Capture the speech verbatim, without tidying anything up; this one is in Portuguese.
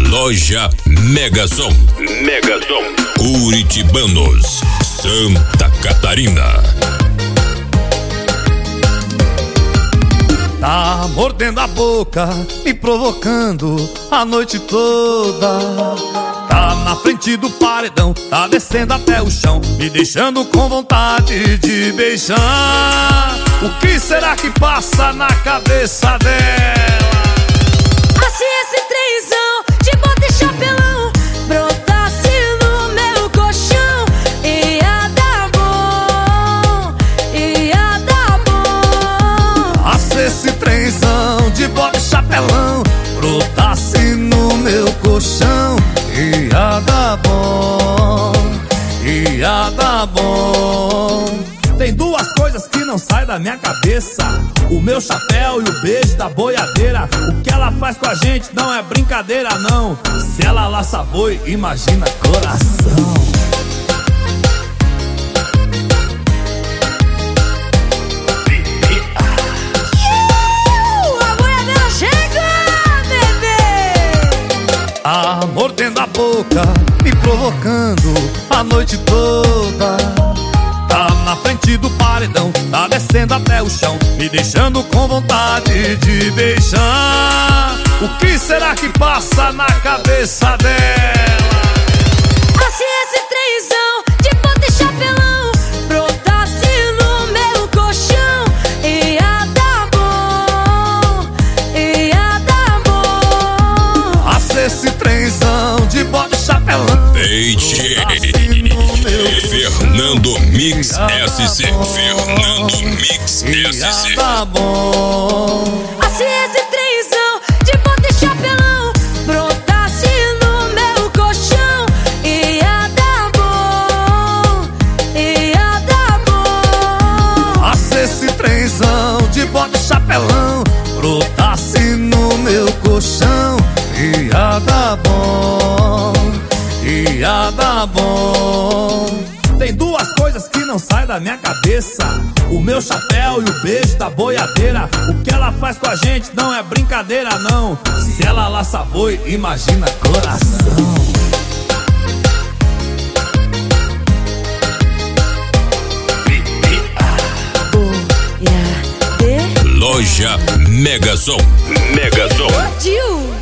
Loja Megasom. Megasom. Curitibanos, Santa Catarina. Tá mordendo a boca, me provocando a noite toda. Tá na frente do paredão, tá descendo até o chão, me deixando com vontade de beijar. O que será que passa na cabeça dela? Se esse trenzão de bota e chapelão brotasse no meu colchão, ia dar bom, ia dar bom. Ah, se esse trenzão de bota e chapelão brotasse no meu colchão, ia dar bom, ia dar bom. Tem duas coisas que não saem da minha cabeça: o meu chapéu e o beijo da boiadeira. O que ela faz com a gente não é brincadeira, não. Se ela laça boi, imagina coração. Uh, a boiadeira chega, bebê! Tá mordendo a boca, me provocando a noite toda. Tá na frente do paredão, tá descendo até o chão, me deixando com vontade de beijar. O que será que passa na cabeça dela? Ah, se esse trenzão de bota e chapelão brotasse no meu colchão, ia dar bom, ia dar bom. Ah, se esse trenzão de bota e chapelão Leite Fernando Mix S C. Fernando Mix S C. tá bom. Ah, se esse trenzão de bota e chapelão brotasse no meu colchão, ia dar bom, ia dar bom. Ah, se esse trenzão de bota e chapelão brotasse no meu colchão, ia dar bom, ia dar bom. Tem duas coisas que não saem da minha cabeça: o meu chapéu e o beijo da boiadeira. O que ela faz com a gente não é brincadeira, não. Se ela laça boi, imagina coração. Boiadeira. Loja Megasom. Megasom. Tio.